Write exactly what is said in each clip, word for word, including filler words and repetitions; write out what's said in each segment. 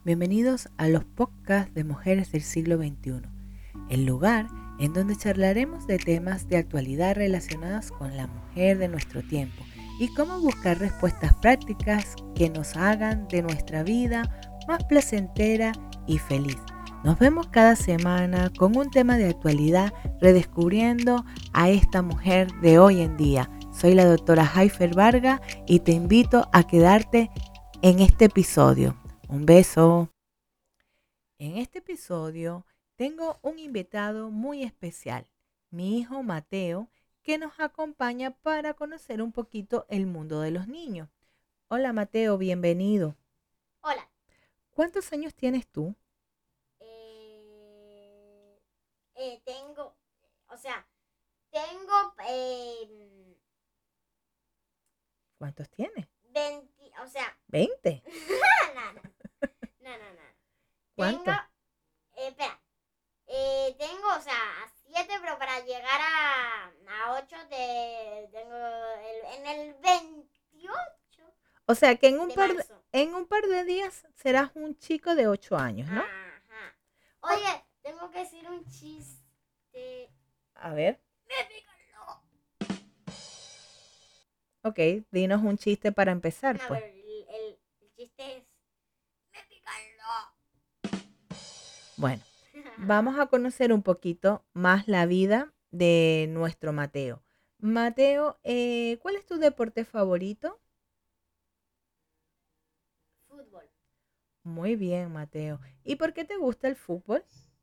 Bienvenidos a los podcasts de Mujeres del Siglo veintiuno, el lugar en donde charlaremos de temas de actualidad relacionados con la mujer de nuestro tiempo y cómo buscar respuestas prácticas que nos hagan de nuestra vida más placentera y feliz. Nos vemos cada semana con un tema de actualidad, redescubriendo a esta mujer de hoy en día. Soy la doctora Jaifer Vargas y te invito a quedarte en este episodio. Un beso. En este episodio tengo un invitado muy especial, mi hijo Mateo, que nos acompaña para conocer un poquito el mundo de los niños. Hola Mateo, bienvenido. Hola. ¿Cuántos años tienes tú? Eh, eh, tengo, o sea, tengo eh, ¿Cuántos tienes? veinte, o sea, ¿veinte? no, no, no, no, no. Tengo, ¿Cuánto? eh, espera, eh, tengo, o sea, siete, pero para llegar a, a ocho te, tengo el, en el veintiocho O sea que en un de par de, marzo. en un par de días serás un chico de ocho años, ¿no? Ajá. Oye, tengo que decir un chiste. A ver. Me pica el lobo. Ok, dinos un chiste para empezar, No, pues. pero el, el, el chiste es. Me pica el lobo. Bueno, vamos a conocer un poquito más la vida de nuestro Mateo. Mateo, eh, ¿cuál es tu deporte favorito? Fútbol. Muy bien, Mateo. ¿Y por qué te gusta el fútbol?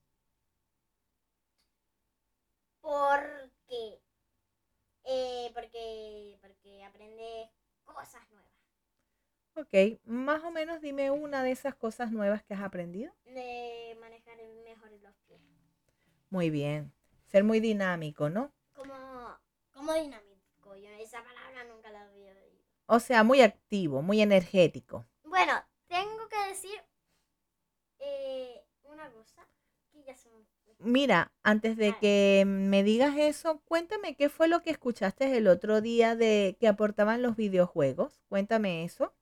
Porque. Eh, porque. Porque aprende cosas nuevas. Ok, más o menos dime una de esas cosas nuevas que has aprendido. De manejar mejor los pies. Muy bien. Ser muy dinámico, ¿no? Como. Como dinámico. Yo esa palabra nunca la había oído. O sea, muy activo, muy energético. Bueno, tengo que decir. Eh, una cosa. Que ya se me fue. Mira, antes de que me digas eso, cuéntame qué fue lo que escuchaste el otro día de que aportaban los videojuegos. Cuéntame eso.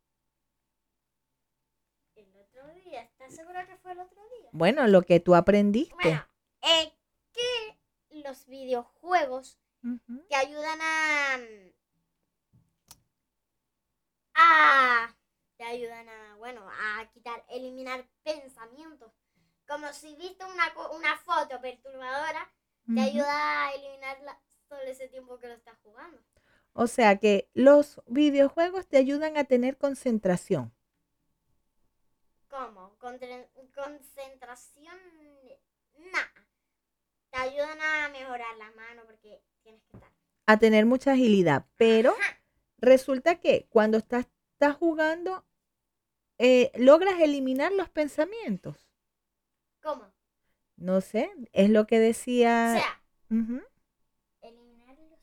El otro día. ¿Estás segura que fue el otro día? Bueno, lo que tú Bueno, aprendiste. eh, que los videojuegos Ujú. te ayudan a, a te ayudan a, bueno, a quitar, eliminar pensamientos. Como si viste una, una foto perturbadora, te Ujú. ayuda a eliminarla todo ese tiempo que lo estás jugando. O sea que los videojuegos te ayudan a tener concentración. ¿Cómo? Contra- concentración, nada. Te ayudan a mejorar la mano porque tienes que estar. A tener mucha agilidad. Pero Ajá. resulta que cuando estás, estás jugando, eh, logras eliminar los pensamientos. ¿Cómo? No sé, es lo que O decía. sea, Ujú. eliminarlos.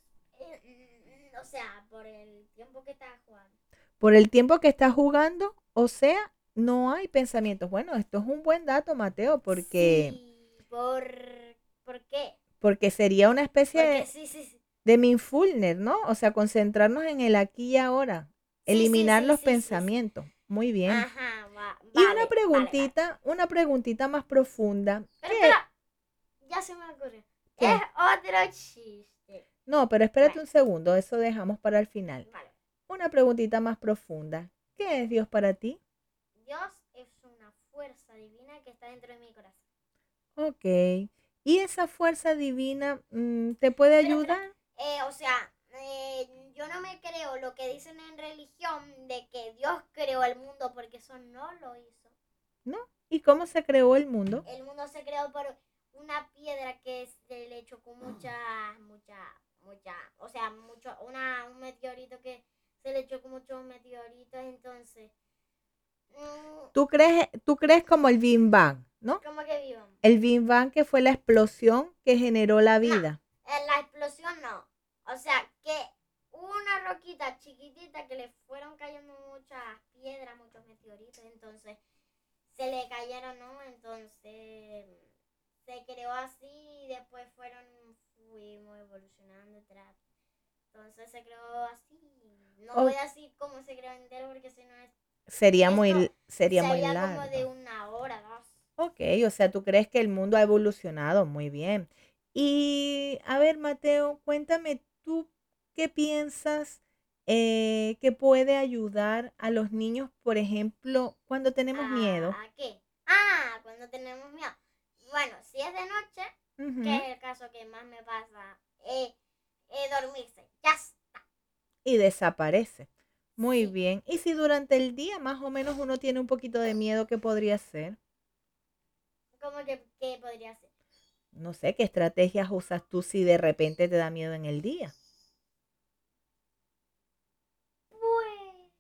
Eh, o sea, por el tiempo que estás jugando. Por el tiempo que estás jugando, o sea, no hay pensamientos. Bueno, esto es un buen dato, Mateo, porque, Sí, por. ¿Por qué? porque sería una especie Porque de, sí, sí, sí. de mindfulness, ¿no? O sea, concentrarnos en el aquí y ahora, Sí, sí, eliminar sí, los sí, sí, sí. pensamientos. Muy bien. Ajá, va, Y una vale, vale, vale. preguntita, una preguntita más profunda. Pero ¿Qué? espera, ya se me ocurrió. Es ¿Qué? otro chiste. No, pero espérate Bueno, un segundo, eso dejamos para el final. vale. Una preguntita más profunda. ¿Qué es Dios para ti? Dios es una fuerza divina que está dentro de mi corazón. Ok. ¿Y esa fuerza divina mm, te puede Pero espera, ayudar? eh, o sea, eh, yo no me creo lo que dicen en religión de que Dios creó el mundo porque eso no lo hizo. ¿No? ¿Y cómo se creó el mundo? El mundo se creó por una piedra que se le chocó mucha, mucha, mucha, o sea, mucho, una, un meteorito que se le chocó muchos meteoritos, entonces, mmm, ¿Tú crees, tú crees como el Big Bang, ¿no? ¿cómo que vivan? El Big Bang que fue la explosión que generó la No, vida. en la explosión no, o sea, que una roquita chiquitita que le fueron cayendo muchas piedras, muchos meteoritos, entonces se le cayeron, ¿no? Entonces se creó así y después fueron, fuimos evolucionando atrás. Entonces se creó así. No Oh, voy a decir cómo se creó entero porque si no es, sería esto muy, sería muy sería como de largo. una Ok, o sea, tú crees que el mundo ha evolucionado muy bien. Y a ver, Mateo, cuéntame tú qué piensas eh, que puede ayudar a los niños, por ejemplo, cuando tenemos miedo. ¿A, a qué? Ah, cuando tenemos miedo. Bueno, si es de noche, que Ujú. es el caso que más me pasa, eh, eh, dormirse. Ya está. Y desaparece. Muy Sí. bien. Y si durante el día más o menos uno tiene un poquito de miedo, ¿qué podría ser? ¿Cómo que qué podría ser? No sé, ¿qué estrategias usas tú si de repente te da miedo en el día? Pues,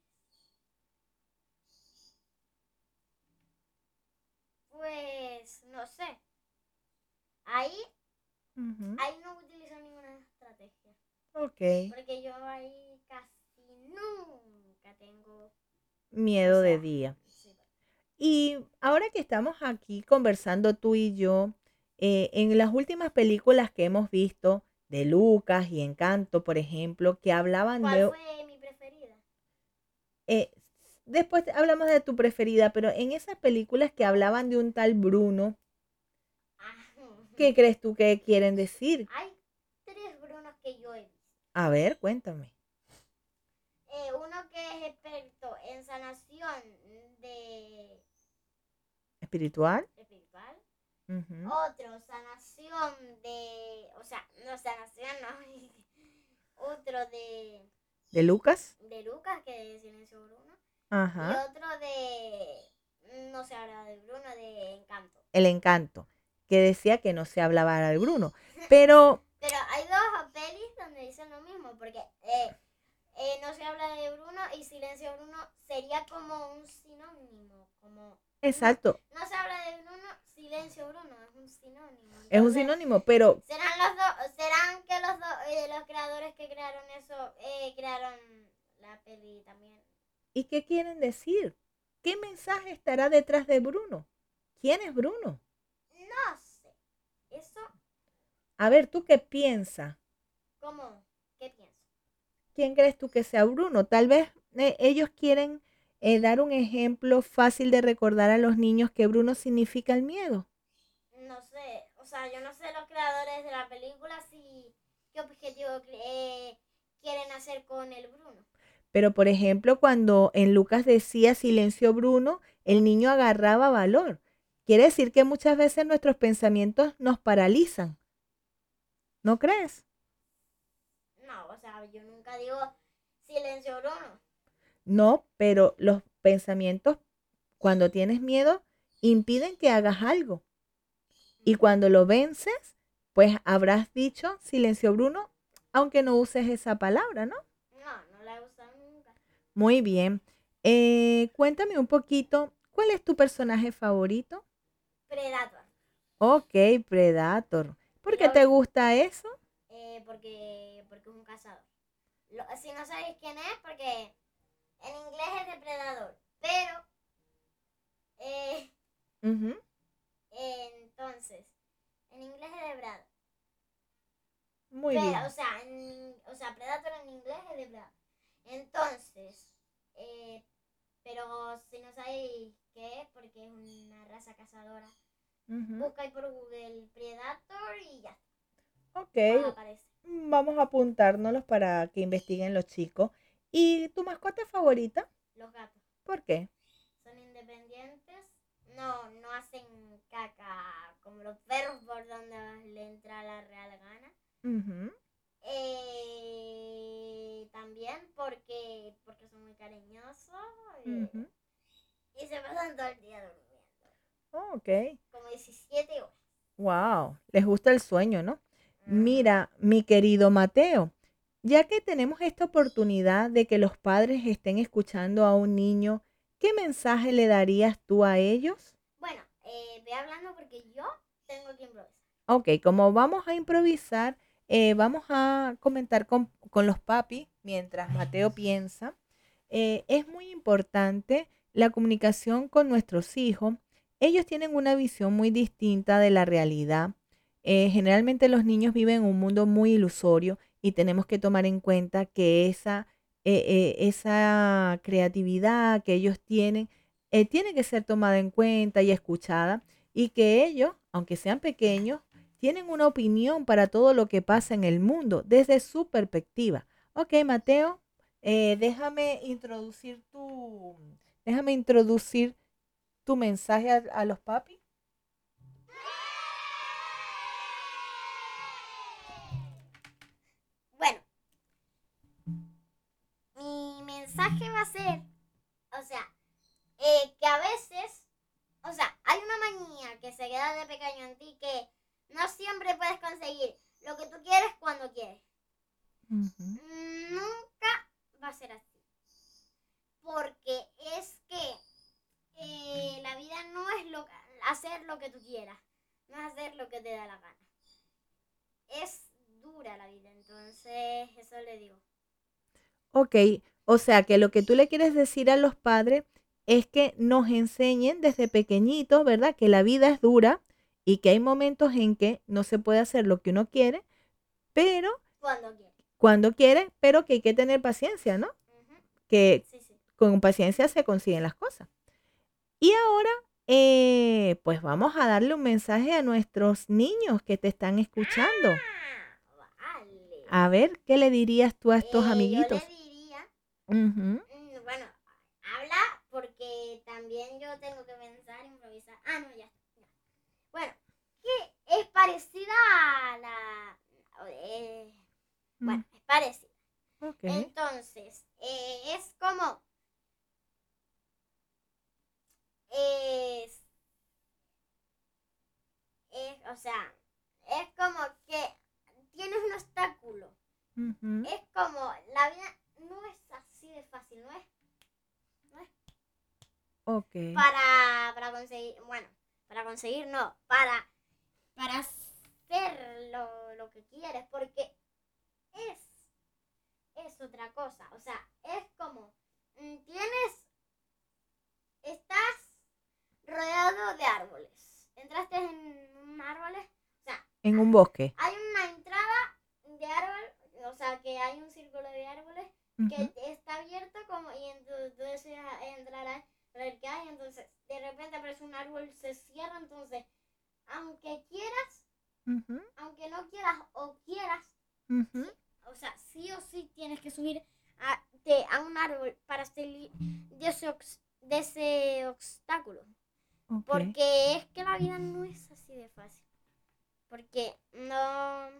pues, no sé. Ahí, Ujú. ahí no utilizo ninguna estrategia. Ok. Porque yo ahí casi nunca tengo, o Miedo de sea, día. sí. Y ahora que estamos aquí conversando tú y yo, eh, en las últimas películas que hemos visto de Lucas y Encanto, por ejemplo, que hablaban ¿Cuál de... fue mi preferida? eh, después hablamos de tu preferida, pero en esas películas que hablaban de un tal Bruno, Ah, ¿qué crees tú que quieren decir? hay tres Brunos que yo he visto. A ver, cuéntame. Eh, uno que es experto en sanación de ¿Espiritual? espiritual. Ujú. Otro, sanación de, o sea, no sanación, no. Otro de, ¿De Lucas? de Lucas, que es Silencio Bruno. Y Ajá. otro de, no se habla de Bruno, de Encanto. El Encanto, que decía que no se hablaba del Bruno. Pero, Pero hay dos pelis donde dicen lo mismo, porque eh, eh, no se habla de Bruno y Silencio Bruno sería como un sinónimo, como no, exacto, no se habla de Bruno, Silencio Bruno es un sinónimo. es un Entonces, sinónimo, pero serán los dos, serán que los dos, eh, los creadores que crearon eso, eh, crearon la peli también. ¿y qué quieren decir? ¿Qué mensaje estará detrás de Bruno? ¿Quién es Bruno? No sé, eso, A ver, ¿tú qué piensas? ¿cómo? ¿Qué pienso? ¿Quién crees tú que sea Bruno? Tal vez eh, ellos quieren eh, dar un ejemplo fácil de recordar a los niños que Bruno significa el miedo. No sé, o sea, yo no sé los creadores de la película si qué objetivo eh, quieren hacer con el Bruno. Pero, por ejemplo, cuando en Lucas decía silencio Bruno, el niño agarraba valor. Quiere decir que muchas veces nuestros pensamientos nos paralizan. ¿No crees? No, o sea, yo nunca digo silencio Bruno. No, pero los pensamientos cuando tienes miedo impiden que hagas algo. Y cuando lo vences, pues habrás dicho silencio Bruno, aunque no uses esa palabra, ¿no? No, no la he usado nunca. Muy bien. Eh, cuéntame un poquito, ¿cuál es tu personaje favorito? Predator. Ok, Predator. ¿Por qué Pero te gusta eso? eh, porque, porque es un cazador. Lo, si no sabéis quién es, porque en inglés es depredador. Pero, eh, Ujú. entonces, en inglés es depredador. Muy Pero, o bien. sea, en, o sea, Predator en inglés es depredador. Entonces, eh, pero si no sabéis qué es, porque es una raza cazadora, Ujú. buscáis por Google Predator y ya Ok, os aparece. mm, vamos a apuntárnoslos para que investiguen los chicos. ¿Y tu mascota favorita? Los gatos ¿Por qué? son independientes, no, no hacen caca como los perros por donde le entra la real gana. Ujú, Eh, también porque, porque son muy cariñosos eh, ujú. y se pasan todo el día durmiendo, Oh, ok. como diecisiete horas. Wow, les gusta el sueño, ¿no? Ajá. Mira, mi querido Mateo, ya que tenemos esta oportunidad de que los padres estén escuchando a un niño, ¿qué mensaje le darías tú a ellos? Bueno, eh, ve hablando porque yo tengo que improvisar. Ok, como vamos a improvisar, eh, vamos a comentar con, con los papis mientras Mateo piensa. Eh, es muy importante la comunicación con nuestros hijos. Ellos tienen una visión muy distinta de la realidad. Eh, generalmente los niños viven en un mundo muy ilusorio y tenemos que tomar en cuenta que esa, eh, eh, esa creatividad que ellos tienen eh, tiene que ser tomada en cuenta y escuchada. y que ellos, aunque sean pequeños, tienen una opinión para todo lo que pasa en el mundo desde su perspectiva. Ok, Mateo, eh, déjame introducir tu, déjame introducir tu mensaje a, a los papis. Bueno, mi mensaje va a ser, o sea, eh, que a veces, o sea, hay una manía que se queda de pequeño en ti que no siempre puedes conseguir lo que tú quieres cuando quieres. Uh-huh. Nunca va a ser así. Porque es que eh, la vida no es lo, hacer lo que tú quieras, no es hacer lo que te da la gana. Es dura la vida, entonces eso le digo. Ok, o sea que lo que tú le quieres decir a los padres es que nos enseñen desde pequeñitos, ¿verdad? Que la vida es dura y que hay momentos en que no se puede hacer lo que uno quiere, pero cuando quiere, cuando quiere, pero que hay que tener paciencia, ¿no? Uh-huh. Que sí, sí. Con paciencia se consiguen las cosas. Y ahora, eh, pues vamos a darle un mensaje a nuestros niños que te están escuchando. Ah, vale. A ver, ¿qué le dirías tú a estos eh, amiguitos? Yo le diría, uh-huh. bueno, habla porque también yo tengo que pensar, improvisar. Ah, no, ya. ya. Bueno, que es parecida a la... Eh, mm. Bueno, es parecida. Okay. Entonces, eh, es como... Es, es, o sea, es como que tienes un obstáculo. Uh-huh. Es como, la vida no es así de fácil, ¿no es? ¿No es? Ok. Para, para conseguir, bueno, para conseguir no, para, para hacer lo, lo que quieres, porque es, es otra cosa. O sea, es como, tienes, estás rodeado de árboles. Entraste en un árbol, o sea, en un bosque. Hay una entrada de árbol, o sea, que hay un círculo de árboles uh-huh. que está abierto como y entonces entrará a ver qué hay, entonces de repente aparece un árbol, se cierra, entonces aunque quieras, uh-huh. aunque no quieras o quieras, uh-huh. sí, o sea, sí o sí tienes que subir a, te, a un árbol para salir de ese, de ese obstáculo. Okay. Porque es que la vida no es así de fácil. Porque no,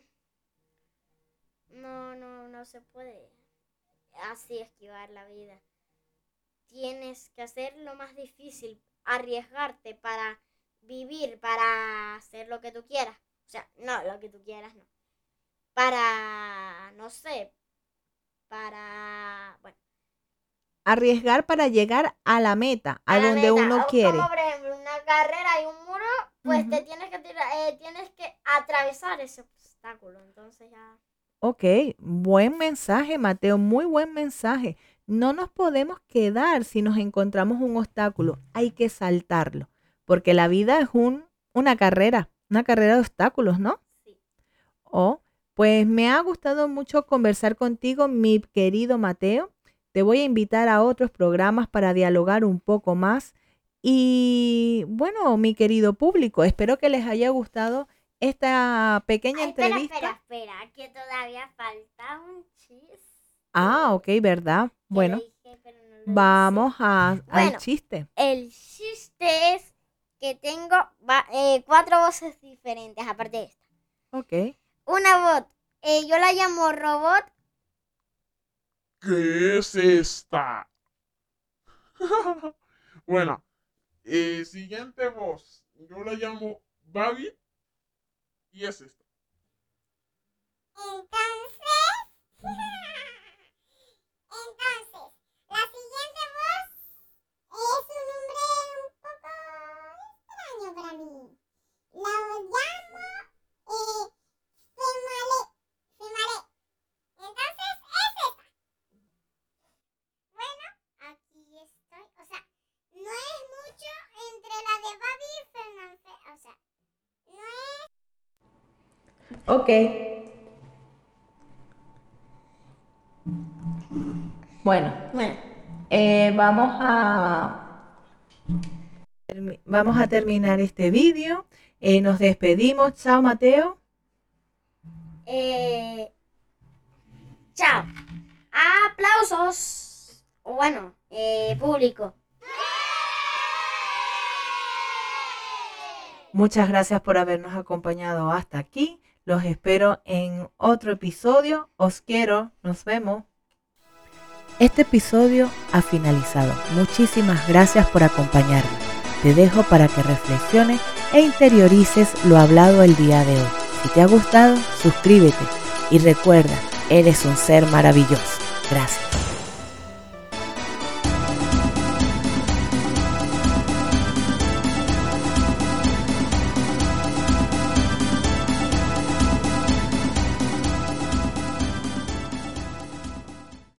no, no, no se puede así esquivar la vida. Tienes que hacer lo más difícil, arriesgarte para vivir, para hacer lo que tú quieras. O sea, no, lo que tú quieras no. Para, no sé, para, bueno. Arriesgar para llegar a la meta, a, a donde meta. Uno o quiere. Como por ejemplo una carrera y un muro, pues uh-huh. te tienes que tirar, eh, tienes que atravesar ese obstáculo, entonces ya. Ok, buen mensaje, Mateo, muy buen mensaje. No nos podemos quedar si nos encontramos un obstáculo, hay que saltarlo, porque la vida es un, una carrera, una carrera de obstáculos, ¿no? Sí. Oh, pues me ha gustado mucho conversar contigo, mi querido Mateo. Te voy a invitar a otros programas para dialogar un poco más. Y bueno, mi querido público, espero que les haya gustado esta pequeña Ay, entrevista. Espera, espera, espera, que todavía falta un chiste. Ah, ok, ¿verdad? Que bueno, dije, pero no lo vamos a, bueno, al chiste. El chiste es que tengo va, eh, cuatro voces diferentes, aparte de esta. Ok. Una voz, eh, yo la llamo robot. ¿Qué es esta? Bueno, eh, siguiente voz. Yo la llamo Babi. Y es esta. Entonces, entonces, la siguiente voz es un nombre un poco extraño para mí. La llamo eh, Female. Female. Entonces, es esta. Bueno, aquí estoy. O sea, no es mucho entre la de Babi y Fernando. O sea, no es... Ok. Bueno, Bueno. Eh, vamos a termi- vamos a terminar este vídeo. Eh, nos despedimos. Chao, Mateo. Eh, chao. Aplausos. O bueno, eh, público. Muchas gracias por habernos acompañado hasta aquí. Los espero en otro episodio. Os quiero. Nos vemos. Este episodio ha finalizado. Muchísimas gracias por acompañarme. Te dejo para que reflexiones e interiorices lo hablado el día de hoy. Si te ha gustado, suscríbete y recuerda, eres un ser maravilloso. Gracias.